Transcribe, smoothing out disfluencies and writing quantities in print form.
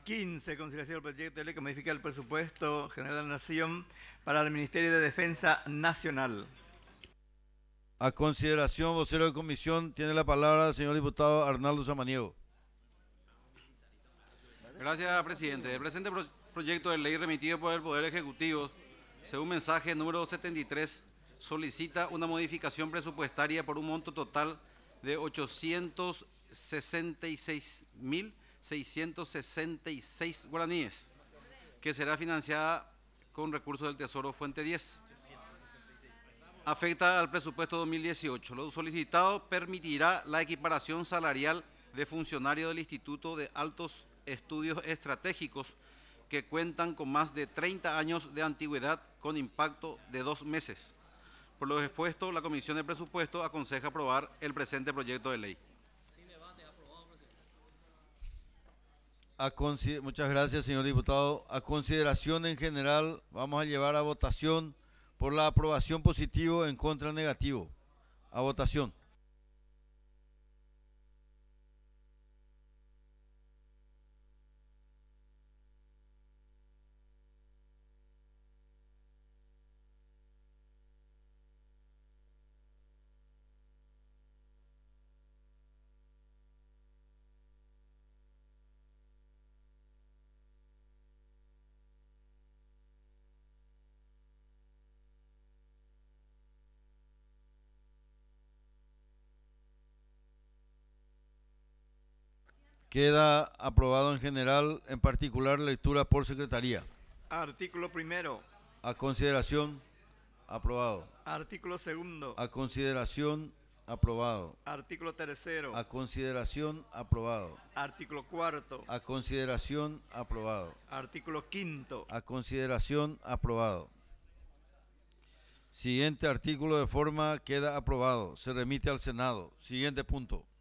15, consideración del proyecto de ley que modifica el presupuesto general de la Nación para el Ministerio de Defensa Nacional. A consideración, vocero de comisión, tiene la palabra el señor diputado Arnaldo Samaniego. Gracias, presidente. El presente proyecto de ley remitido por el Poder Ejecutivo, según mensaje número 73, solicita una modificación presupuestaria por un monto total de 866.666 guaraníes, que será financiada con recursos del Tesoro Fuente 10. Afecta al presupuesto 2018. Lo solicitado permitirá la equiparación salarial de funcionarios del Instituto de Altos Estudios Estratégicos que cuentan con más de 30 años de antigüedad con impacto de 2 meses. Por lo expuesto, la Comisión de Presupuesto aconseja aprobar el presente proyecto de ley. Muchas gracias, señor diputado. A consideración en general, vamos a llevar a votación por la aprobación positivo, en contra negativo. A votación. Queda aprobado en general, en particular lectura por secretaría. Artículo primero. A consideración, aprobado. Artículo segundo. A consideración, aprobado. Artículo tercero. A consideración, aprobado. Artículo cuarto. A consideración, aprobado. Artículo quinto. A consideración, aprobado. Siguiente artículo de forma queda aprobado. Se remite al Senado. Siguiente punto.